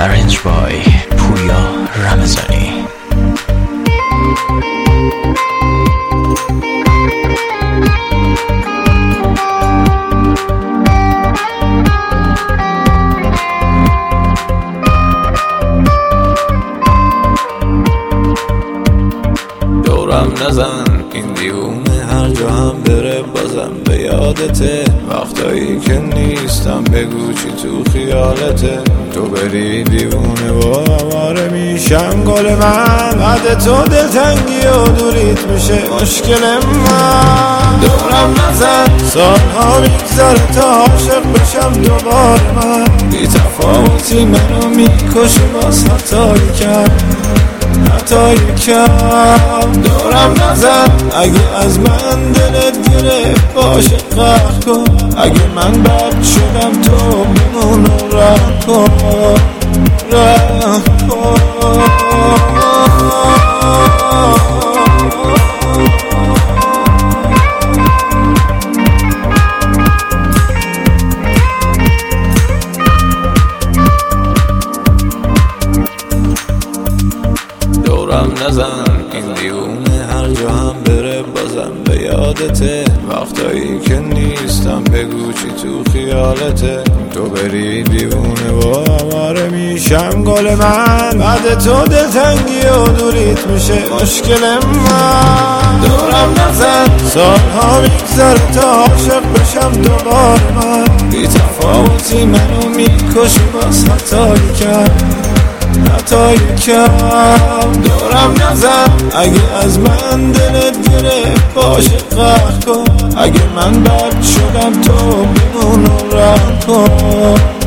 Arranged by پویا رمضانی. دورم نزن این دیوونه، هر جا هم بره بازم به یادته. وقتایی که نیستم بگو چی تو خیالته. تو بری دیوونه و آواره میشم گل من، بعد تو دلتنگی و دوریت میشه مشکل من. دورم نزن سالها میگذره تا عاشق بشم دوباره من. بی تفاوتی منو میکشه باز حتی یکم دورم نزن. اگه از من دلت گرفت باشه قهر کن. اگه من بد شدم تو بمون و رحم کن. دورم نزن این دیوونه، هر جا هم بره بازم به یادته. وقتایی که نیستم بگو چی تو خیالته. تو بری دیوونه و آواره میشم گل من، بعد تو دلتنگی و دوریت میشه مشکل من. دورم نزن سالها میگذره تا عاشق بشم دوباره من. بی تفاوتی منو میکشه باز حتی یکم دورم نزن. اگه از من دلت گرفت باشه قهر کن. اگه من بد شدم تو بمون و رحم کن.